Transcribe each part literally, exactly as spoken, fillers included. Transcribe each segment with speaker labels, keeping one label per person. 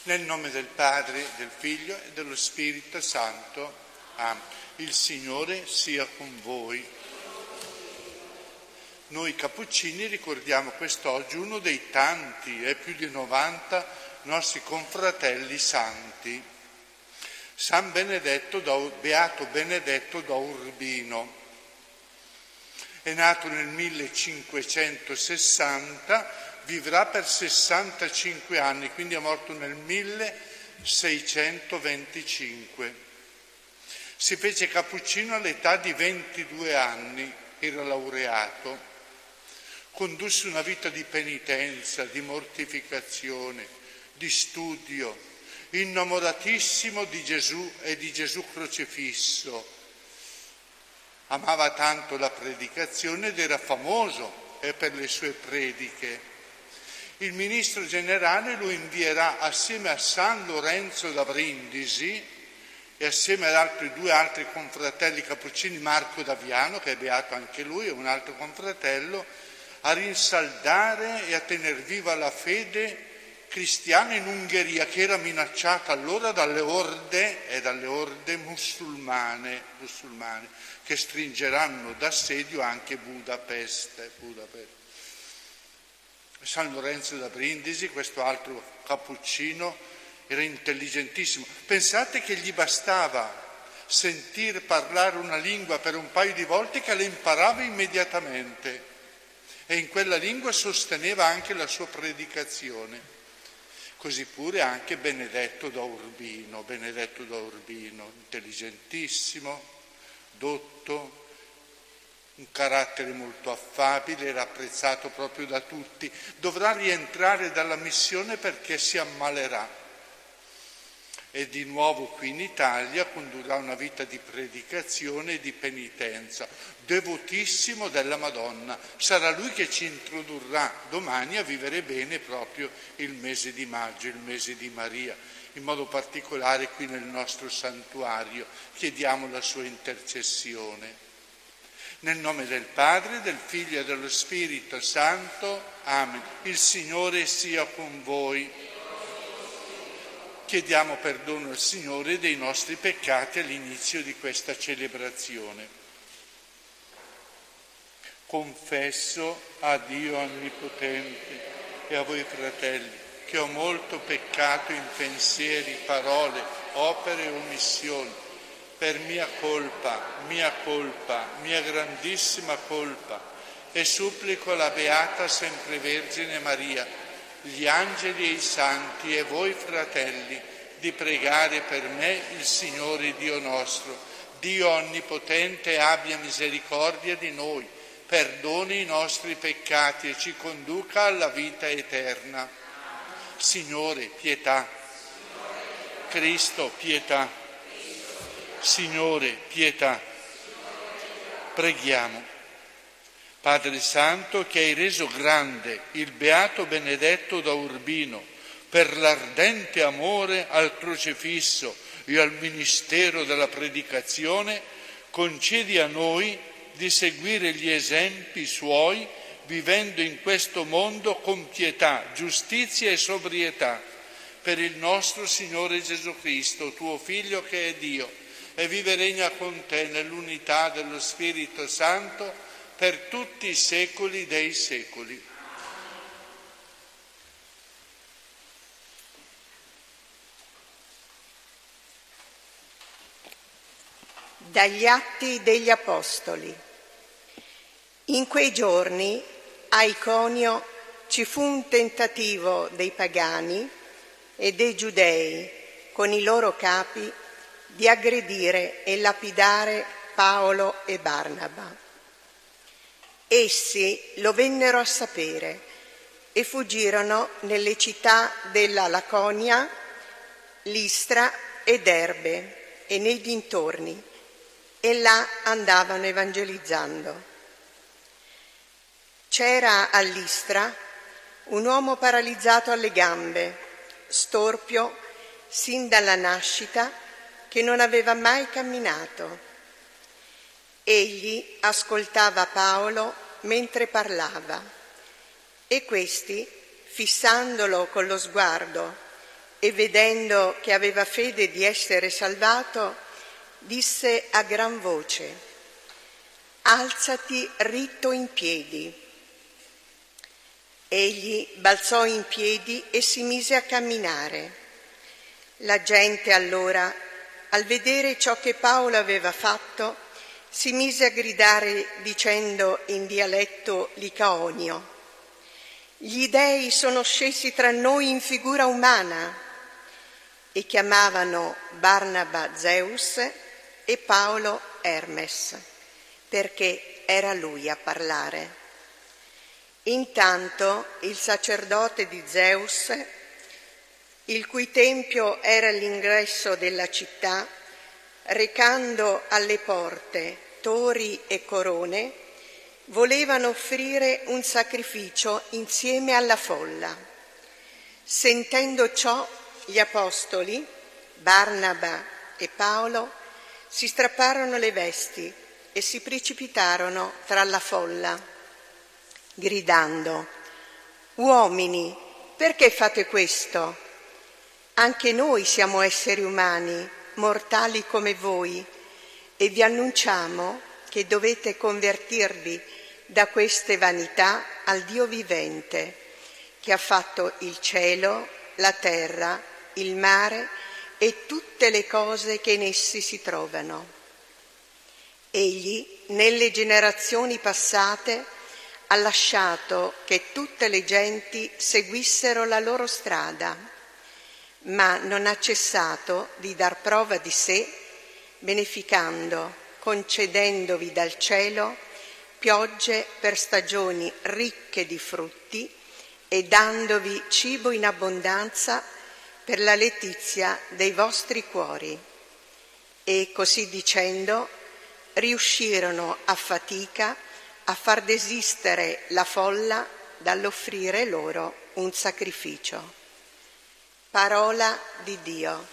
Speaker 1: Nel nome del Padre, del Figlio e dello Spirito Santo. Amen. Il Signore sia con voi. Noi Cappuccini ricordiamo quest'oggi uno dei tanti e più di novanta nostri confratelli santi. San Benedetto da, Beato Benedetto da Urbino. È nato nel millecinquecentosessanta, vivrà per sessantacinque anni, quindi è morto nel milleseicentoventicinque. Si fece cappuccino all'età di ventidue anni, era laureato. Condusse una vita di penitenza, di mortificazione, di studio, innamoratissimo di Gesù e di Gesù crocifisso. Amava tanto la predicazione ed era famoso eh, per le sue prediche. Il ministro generale lo invierà assieme a San Lorenzo da Brindisi e assieme ad altri due altri confratelli cappuccini, Marco d'Aviano, che è beato anche lui, e un altro confratello, a rinsaldare e a tener viva la fede cristiana in Ungheria, che era minacciata allora dalle orde e dalle orde musulmane, musulmane che stringeranno d'assedio anche Budapest. Budapest. San Lorenzo da Brindisi, questo altro cappuccino, era intelligentissimo. Pensate che gli bastava sentir parlare una lingua per un paio di volte che le imparava immediatamente e in quella lingua sosteneva anche la sua predicazione. Così pure anche Benedetto da Urbino, Benedetto da Urbino, intelligentissimo, dotto, un carattere molto affabile, era apprezzato proprio da tutti. Dovrà rientrare dalla missione perché si ammalerà e di nuovo qui in Italia condurrà una vita di predicazione e di penitenza, devotissimo della Madonna. Sarà lui che ci introdurrà domani a vivere bene proprio il mese di maggio, il mese di Maria, in modo particolare qui nel nostro santuario. Chiediamo la sua intercessione. Nel nome del Padre, del Figlio e dello Spirito Santo. Amen. Il Signore sia con voi. Chiediamo perdono al Signore dei nostri peccati all'inizio di questa celebrazione. Confesso a Dio Onnipotente e a voi fratelli che ho molto peccato in pensieri, parole, opere e omissioni. Per mia colpa, mia colpa, mia grandissima colpa, e supplico la Beata Sempre Vergine Maria, gli angeli e i santi e voi fratelli, di pregare per me il Signore Dio nostro. Dio Onnipotente abbia misericordia di noi, perdoni i nostri peccati e ci conduca alla vita eterna. Signore, pietà. Cristo, pietà. Signore, pietà. Preghiamo. Padre Santo, che hai reso grande il Beato Benedetto da Urbino per l'ardente amore al crocifisso e al ministero della predicazione, concedi a noi di seguire gli esempi suoi, vivendo in questo mondo con pietà, giustizia e sobrietà, per il nostro Signore Gesù Cristo, tuo Figlio che è Dio, e vive e regna con te nell'unità dello Spirito Santo per tutti i secoli dei secoli.
Speaker 2: Dagli Atti degli Apostoli. In quei giorni a Iconio ci fu un tentativo dei pagani e dei giudei con i loro capi di aggredire e lapidare Paolo e Barnaba. Essi lo vennero a sapere e fuggirono nelle città della Laconia, Listra e Derbe e nei dintorni, e là andavano evangelizzando. C'era a Listra un uomo paralizzato alle gambe, storpio sin dalla nascita, che non aveva mai camminato. Egli ascoltava Paolo mentre parlava e questi, fissandolo con lo sguardo e vedendo che aveva fede di essere salvato, disse a gran voce: «Alzati ritto in piedi». Egli balzò in piedi e si mise a camminare. La gente allora, al vedere ciò che Paolo aveva fatto, si mise a gridare dicendo in dialetto licaonio: «Gli dei sono scesi tra noi in figura umana», e chiamavano Barnaba Zeus e Paolo Hermes, perché era lui a parlare. Intanto il sacerdote di Zeus, il cui tempio era all'ingresso della città, recando alle porte tori e corone, volevano offrire un sacrificio insieme alla folla. Sentendo ciò, gli apostoli, Barnaba e Paolo, si strapparono le vesti e si precipitarono tra la folla, gridando: «Uomini, perché fate questo? Anche noi siamo esseri umani, mortali come voi, e vi annunciamo che dovete convertirvi da queste vanità al Dio vivente, che ha fatto il cielo, la terra, il mare e tutte le cose che in essi si trovano. Egli, nelle generazioni passate, ha lasciato che tutte le genti seguissero la loro strada, ma non ha cessato di dar prova di sé, beneficando, concedendovi dal cielo piogge per stagioni ricche di frutti e dandovi cibo in abbondanza per la letizia dei vostri cuori. E così dicendo riuscirono a fatica a far desistere la folla dall'offrire loro un sacrificio. Parola di Dio.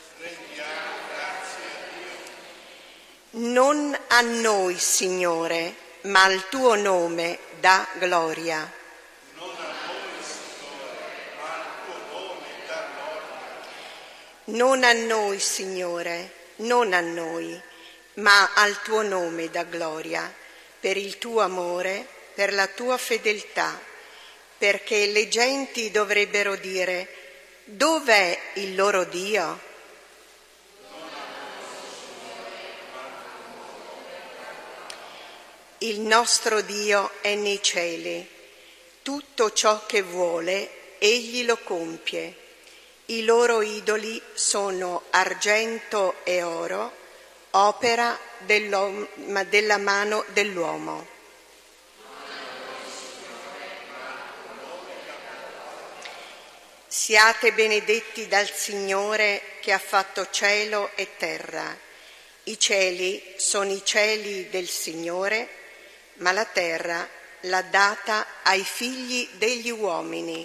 Speaker 2: Non a noi, Signore, ma al tuo nome dà gloria.
Speaker 1: Non a noi, Signore, ma al tuo nome dà gloria.
Speaker 2: Non a noi, Signore, non a noi, ma al tuo nome dà gloria, per il tuo amore, per la tua fedeltà, perché le genti dovrebbero dire: dov'è il loro Dio? Il nostro Dio è nei cieli. Tutto ciò che vuole, Egli lo compie. I loro idoli sono argento e oro, opera della mano dell'uomo. Siate benedetti dal Signore che ha fatto cielo e terra. I cieli sono i cieli del Signore, ma la terra l'ha data ai figli degli uomini.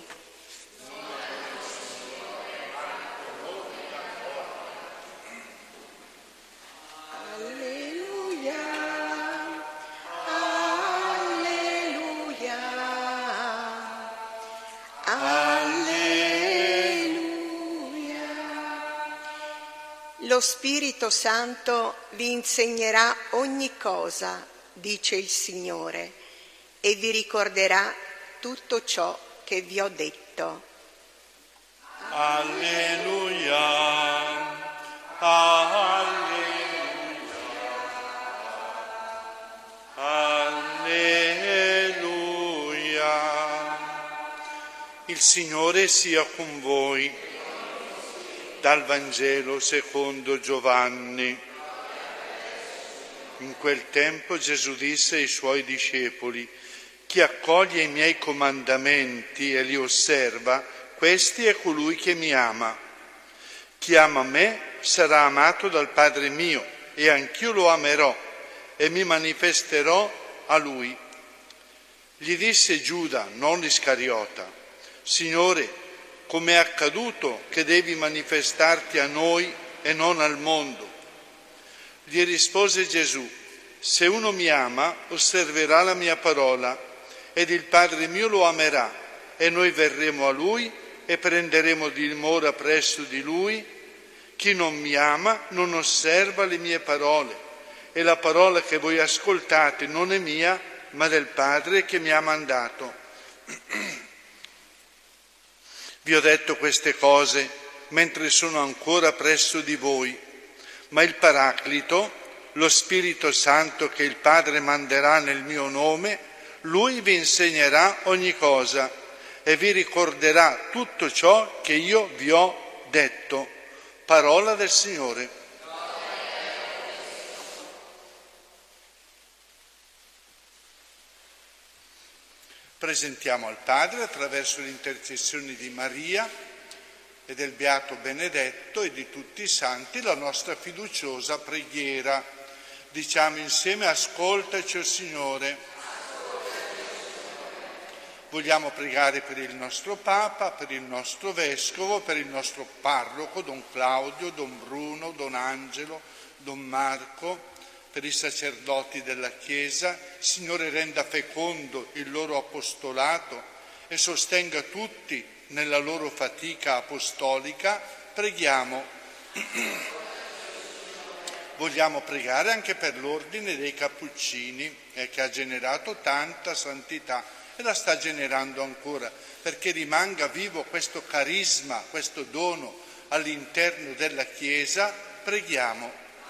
Speaker 2: Lo Spirito Santo vi insegnerà ogni cosa, dice il Signore, e vi ricorderà tutto ciò che vi ho detto.
Speaker 1: Alleluia, alleluia, alleluia. Il Signore sia con voi. Dal Vangelo secondo Giovanni. In quel tempo Gesù disse ai suoi discepoli: chi accoglie i miei comandamenti e li osserva, questi è colui che mi ama. Chi ama me sarà amato dal Padre mio, e anch'io lo amerò e mi manifesterò a lui. Gli disse Giuda, non Iscariota: Signore, come è accaduto che devi manifestarti a noi e non al mondo? Gli rispose Gesù: se uno mi ama, osserverà la mia parola, ed il Padre mio lo amerà, e noi verremo a lui e prenderemo dimora presso di Lui. Chi non mi ama non osserva le mie parole, e la parola che voi ascoltate non è mia, ma del Padre che mi ha mandato. Vi ho detto queste cose mentre sono ancora presso di voi, ma il Paraclito, lo Spirito Santo che il Padre manderà nel mio nome, Lui vi insegnerà ogni cosa e vi ricorderà tutto ciò che io vi ho detto. Parola del Signore. Presentiamo al Padre, attraverso l'intercessione di Maria e del Beato Benedetto e di tutti i santi, la nostra fiduciosa preghiera. Diciamo insieme: ascoltaci, o Signore. Vogliamo pregare per il nostro Papa, per il nostro Vescovo, per il nostro Parroco, Don Claudio, Don Bruno, Don Angelo, Don Marco, per i sacerdoti della Chiesa. Signore, renda fecondo il loro apostolato e sostenga tutti nella loro fatica apostolica. Preghiamo. Vogliamo pregare anche per l'ordine dei Cappuccini, eh, che ha generato tanta santità e la sta generando ancora, perché rimanga vivo questo carisma, questo dono all'interno della Chiesa. Preghiamo.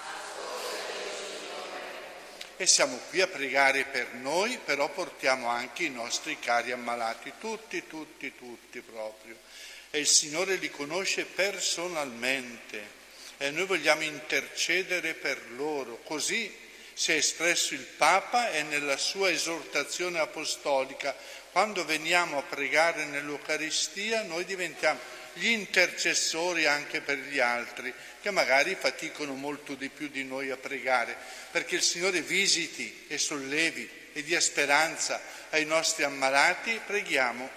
Speaker 1: E siamo qui a pregare per noi, però portiamo anche i nostri cari ammalati, tutti, tutti, tutti proprio. E il Signore li conosce personalmente e noi vogliamo intercedere per loro. Così si è espresso il Papa e nella sua esortazione apostolica. Quando veniamo a pregare nell'Eucaristia noi diventiamo gli intercessori anche per gli altri, che magari faticano molto di più di noi a pregare, perché il Signore visiti e sollevi e dia speranza ai nostri ammalati. Preghiamo.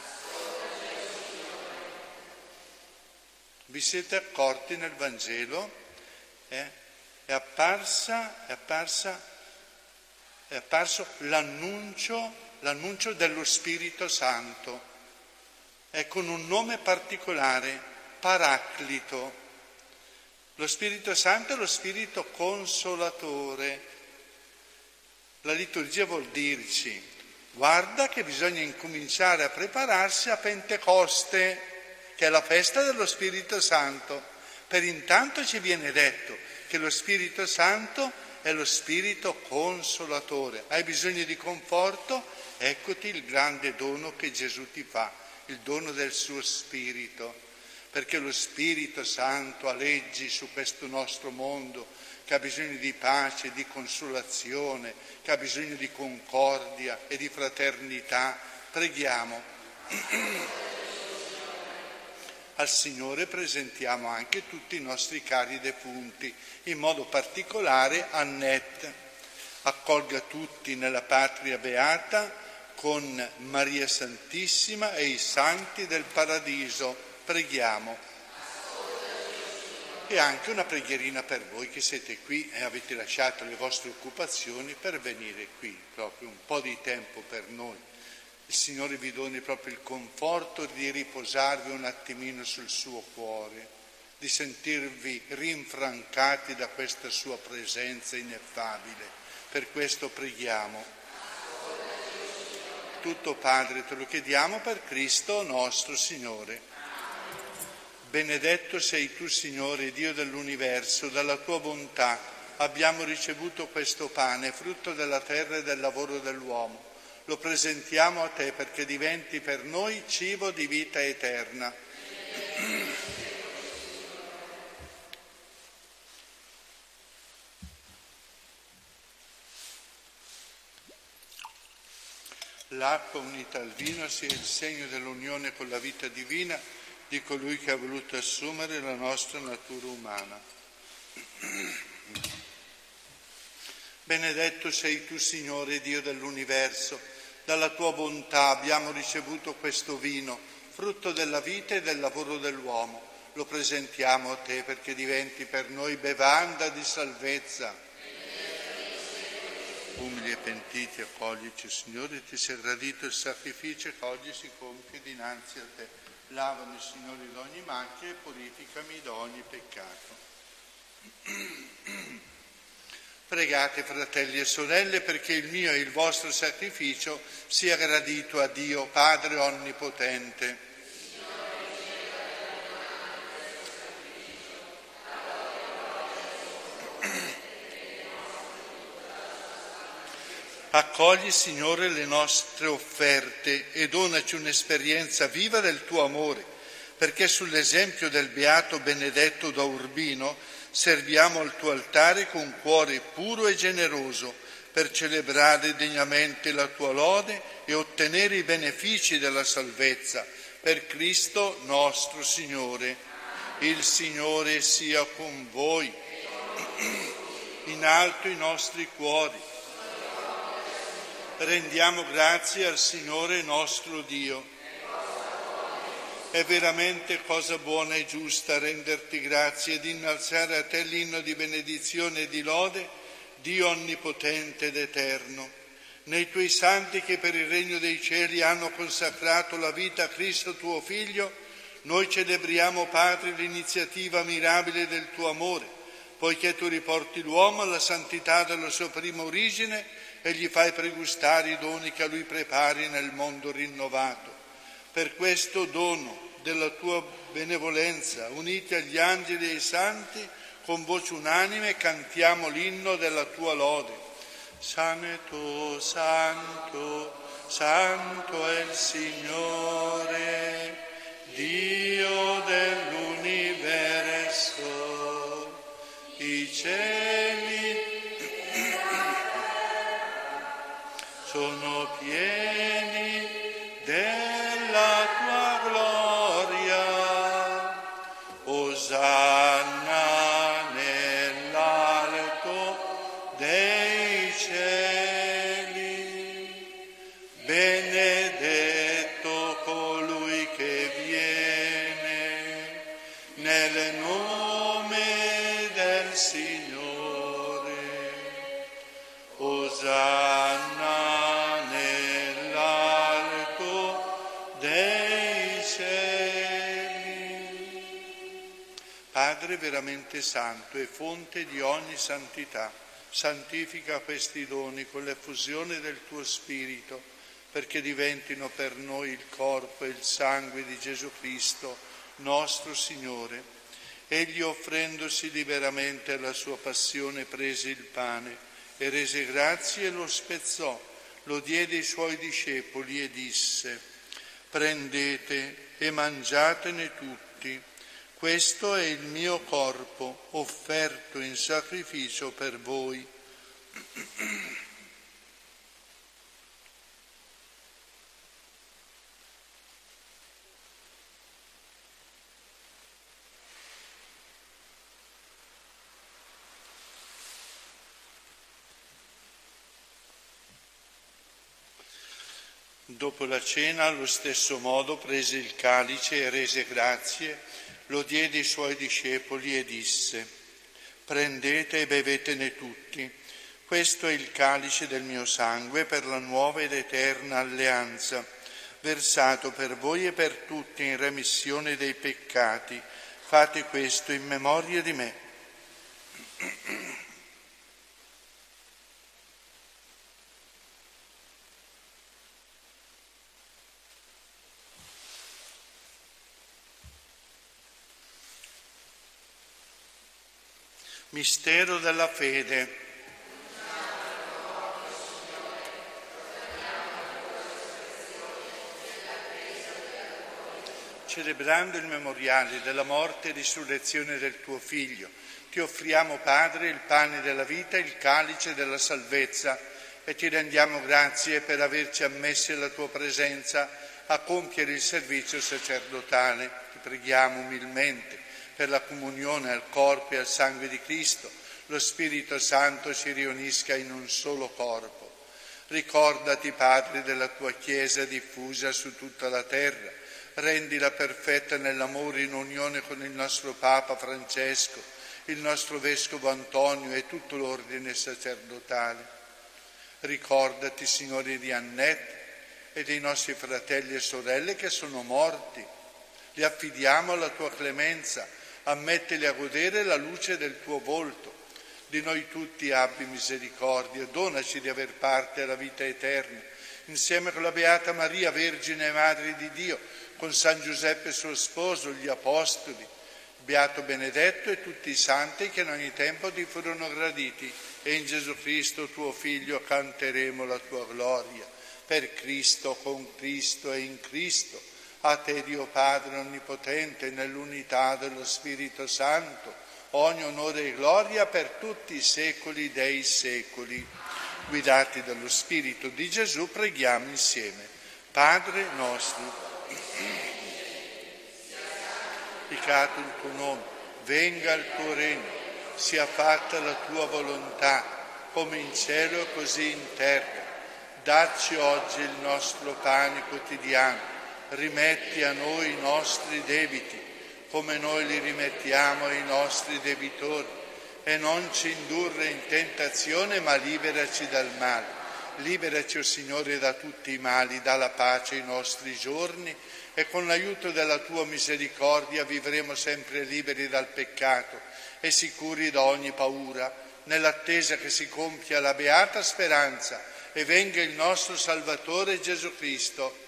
Speaker 1: Vi siete accorti nel Vangelo? Eh? È apparsa, è apparsa, è apparso l'annuncio, l'annuncio dello Spirito Santo. È con un nome particolare, Paraclito. Lo Spirito Santo è lo Spirito Consolatore. La liturgia vuol dirci: guarda che bisogna incominciare a prepararsi a Pentecoste, che è la festa dello Spirito Santo. Per intanto ci viene detto che lo Spirito Santo è lo Spirito Consolatore. Hai bisogno di conforto? Eccoti il grande dono che Gesù ti fa, il dono del suo Spirito, perché lo Spirito Santo aleggi su questo nostro mondo che ha bisogno di pace, di consolazione, che ha bisogno di concordia e di fraternità. Preghiamo. Al Signore presentiamo anche tutti i nostri cari defunti, in modo particolare Annette. Accolga tutti nella patria beata con Maria Santissima e i santi del Paradiso. Preghiamo. E anche una preghierina per voi che siete qui e avete lasciato le vostre occupazioni per venire qui, proprio un po' di tempo per noi. Il Signore vi doni proprio il conforto di riposarvi un attimino sul suo cuore, di sentirvi rinfrancati da questa sua presenza ineffabile. Per questo preghiamo. Tutto, Padre, te lo chiediamo per Cristo nostro Signore. Benedetto sei tu, Signore, Dio dell'universo, dalla tua bontà abbiamo ricevuto questo pane, frutto della terra e del lavoro dell'uomo. Lo presentiamo a te perché diventi per noi cibo di vita eterna. L'acqua unita al vino sia il segno dell'unione con la vita divina di colui che ha voluto assumere la nostra natura umana. Benedetto sei tu, Signore, Dio dell'universo. Dalla tua bontà abbiamo ricevuto questo vino, frutto della vita e del lavoro dell'uomo. Lo presentiamo a te perché diventi per noi bevanda di salvezza. umili e pentiti, accoglici, Signore, ti sia gradito il sacrificio che oggi si compie dinanzi a te. Lavami, Signore, da ogni macchia e purificami da ogni peccato. Pregate, fratelli e sorelle, perché il mio e il vostro sacrificio sia gradito a Dio, Padre Onnipotente. Accogli, Signore, le nostre offerte e donaci un'esperienza viva del tuo amore, perché sull'esempio del beato Benedetto da Urbino serviamo al tuo altare con cuore puro e generoso per celebrare degnamente la tua lode e ottenere i benefici della salvezza. Per Cristo nostro Signore. Il Signore sia con voi. In alto i nostri cuori. Rendiamo grazie al Signore nostro Dio. È veramente cosa buona e giusta renderti grazie ed innalzare a te l'inno di benedizione e di lode, Dio onnipotente ed eterno. Nei tuoi santi che per il regno dei cieli hanno consacrato la vita a Cristo tuo Figlio, noi celebriamo, Padre, l'iniziativa mirabile del tuo amore, poiché tu riporti l'uomo alla santità della sua prima origine e gli fai pregustare i doni che a lui prepari nel mondo rinnovato. Per questo dono della tua benevolenza, uniti agli angeli e ai santi, con voce unanime cantiamo l'inno della tua lode. Santo, santo, santo è il Signore, Dio dell'universo, i cieli sono pieni della tua gloria, Osanna nell'alto dei cieli, benedetto colui che viene nel nome del Signore, Osanna Padre veramente santo e fonte di ogni santità, santifica questi doni con l'effusione del tuo Spirito, perché diventino per noi il corpo e il sangue di Gesù Cristo, nostro Signore. Egli, offrendosi liberamente alla sua passione, prese il pane e rese grazie e lo spezzò, lo diede ai suoi discepoli e disse: prendete e mangiatene tutti. Questo è il mio corpo, offerto in sacrificio per voi. Dopo la cena, allo stesso modo, prese il calice e rese grazie, lo diede ai suoi discepoli e disse: prendete e bevetene tutti, questo è il calice del mio sangue per la nuova ed eterna alleanza, versato per voi e per tutti in remissione dei peccati. Fate questo in memoria di me. Mistero della fede. Celebrando il memoriale della morte e risurrezione del tuo Figlio, ti offriamo, Padre, il pane della vita, il calice della salvezza, e ti rendiamo grazie per averci ammessi alla tua presenza a compiere il servizio sacerdotale. Ti preghiamo umilmente per la comunione al corpo e al sangue di Cristo, lo Spirito Santo ci riunisca in un solo corpo. Ricordati, Padre, della tua Chiesa diffusa su tutta la terra, rendila perfetta nell'amore in unione con il nostro Papa Francesco, il nostro Vescovo Antonio e tutto l'ordine sacerdotale. Ricordati, Signore, di Annette e dei nostri fratelli e sorelle che sono morti. Li affidiamo alla tua clemenza, ammettili a godere la luce del tuo volto. Di noi tutti abbi misericordia, donaci di aver parte alla vita eterna, insieme con la Beata Maria, Vergine e Madre di Dio, con San Giuseppe suo sposo, gli Apostoli, Beato Benedetto e tutti i santi che in ogni tempo ti furono graditi, e in Gesù Cristo tuo Figlio canteremo la tua gloria. Per Cristo, con Cristo e in Cristo, a te Dio Padre Onnipotente, nell'unità dello Spirito Santo, ogni onore e gloria per tutti i secoli dei secoli. Guidati dallo Spirito di Gesù, preghiamo insieme. Padre nostro, santificato il tuo nome, venga il tuo regno, sia fatta la tua volontà, come in cielo così in terra. Dacci oggi il nostro pane quotidiano, rimetti a noi i nostri debiti, come noi li rimettiamo ai nostri debitori, e non ci indurre in tentazione, ma liberaci dal male. Liberaci, o Signore, da tutti i mali, dà la pace ai nostri giorni, e con l'aiuto della tua misericordia vivremo sempre liberi dal peccato e sicuri da ogni paura, nell'attesa che si compia la beata speranza e venga il nostro Salvatore Gesù Cristo.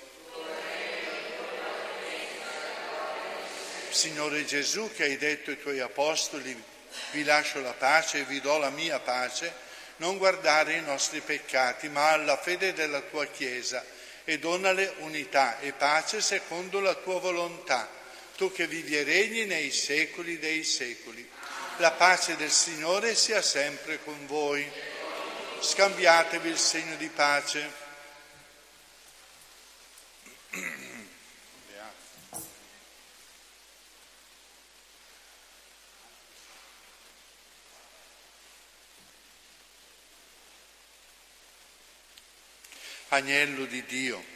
Speaker 1: Signore Gesù, che hai detto ai tuoi apostoli: vi lascio la pace e vi do la mia pace, non guardare i nostri peccati, ma alla fede della tua Chiesa, e donale unità e pace secondo la tua volontà, tu che vivi e regni nei secoli dei secoli. La pace del Signore sia sempre con voi. Scambiatevi il segno di pace. Agnello di Dio,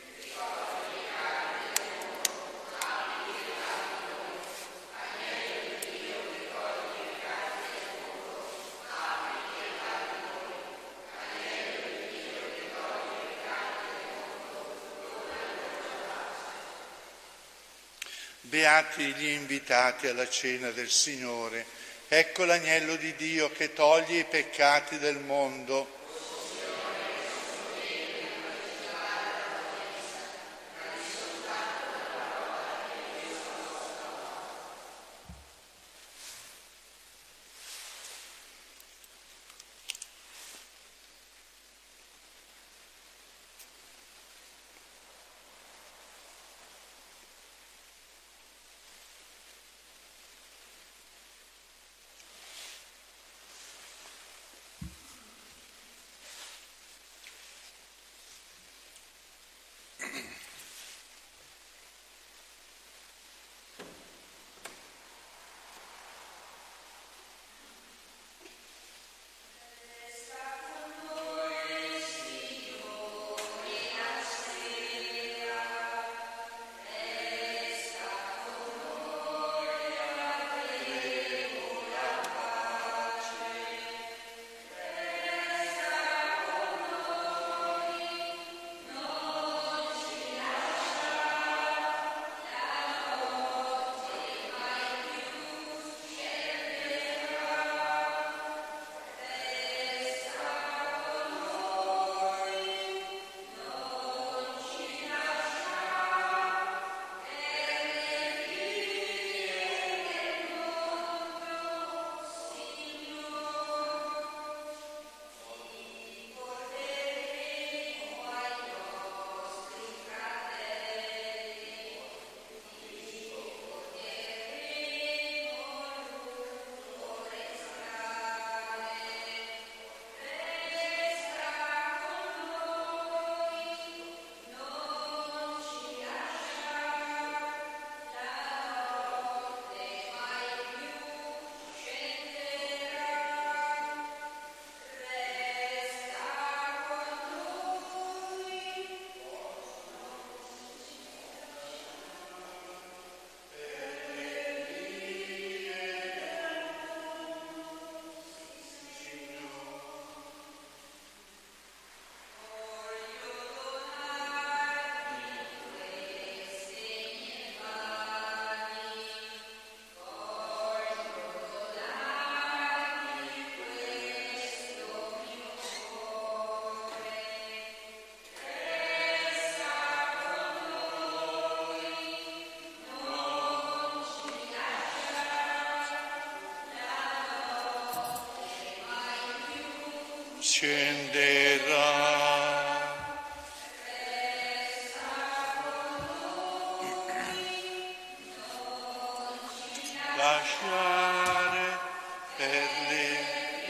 Speaker 1: beati gli invitati alla cena del Signore. Ecco l'agnello di Dio che toglie i peccati del mondo. scenderà. Lasciare per le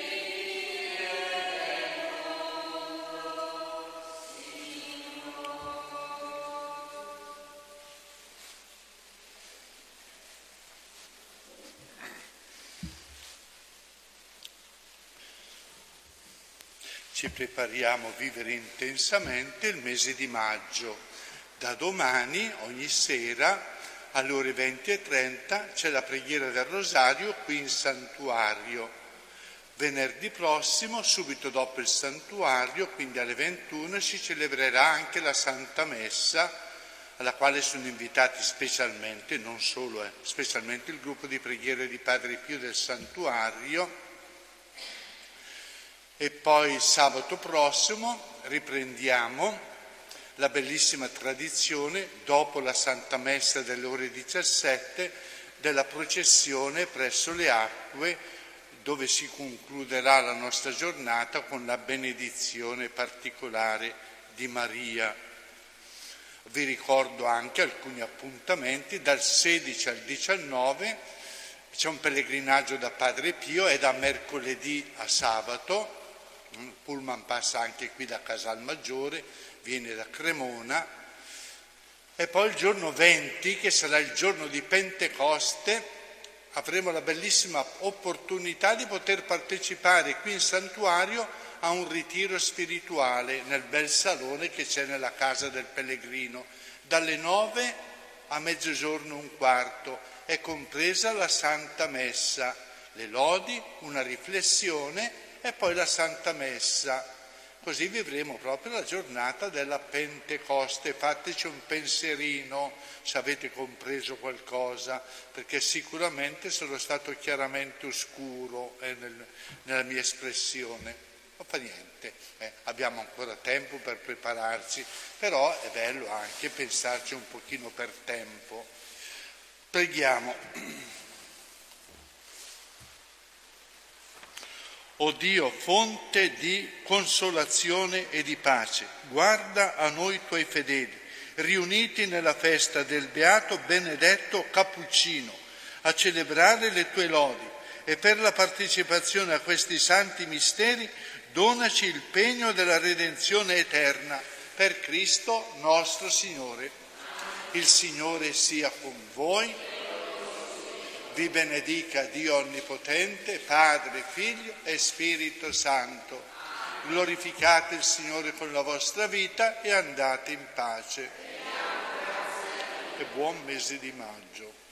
Speaker 1: ci prepariamo a vivere intensamente il mese di maggio. Da domani, ogni sera, alle ore venti e trenta, c'è la preghiera del Rosario qui in santuario. Venerdì prossimo, subito dopo il santuario, quindi alle ventuno, si celebrerà anche la Santa Messa, alla quale sono invitati specialmente, non solo, eh, specialmente il gruppo di preghiere di Padre Pio del santuario. E poi sabato prossimo riprendiamo la bellissima tradizione, dopo la Santa Messa delle ore diciassette, della processione presso le acque, dove si concluderà la nostra giornata con la benedizione particolare di Maria. Vi ricordo anche alcuni appuntamenti: dal sedici al diciannove c'è un pellegrinaggio da Padre Pio, è da mercoledì a sabato. Il pullman passa anche qui da Casalmaggiore, viene da Cremona, e poi il giorno venti, che sarà il giorno di Pentecoste, avremo la bellissima opportunità di poter partecipare qui in santuario a un ritiro spirituale nel bel salone che c'è nella casa del pellegrino. Dalle nove a mezzogiorno e un quarto è compresa la Santa Messa, le lodi, una riflessione e poi la Santa Messa. Così vivremo proprio la giornata della Pentecoste. Fateci un pensierino se avete compreso qualcosa, perché sicuramente sono stato chiaramente oscuro eh, nel, nella mia espressione. Non fa niente, eh, abbiamo ancora tempo per prepararci, però è bello anche pensarci un pochino per tempo. Preghiamo. O Dio, fonte di consolazione e di pace, guarda a noi tuoi fedeli, riuniti nella festa del Beato Benedetto Cappuccino, a celebrare le tue lodi, e per la partecipazione a questi santi misteri donaci il pegno della redenzione eterna, per Cristo nostro Signore. Il Signore sia con voi. Vi benedica Dio Onnipotente, Padre, Figlio e Spirito Santo. Glorificate il Signore con la vostra vita e andate in pace. E buon mese di maggio.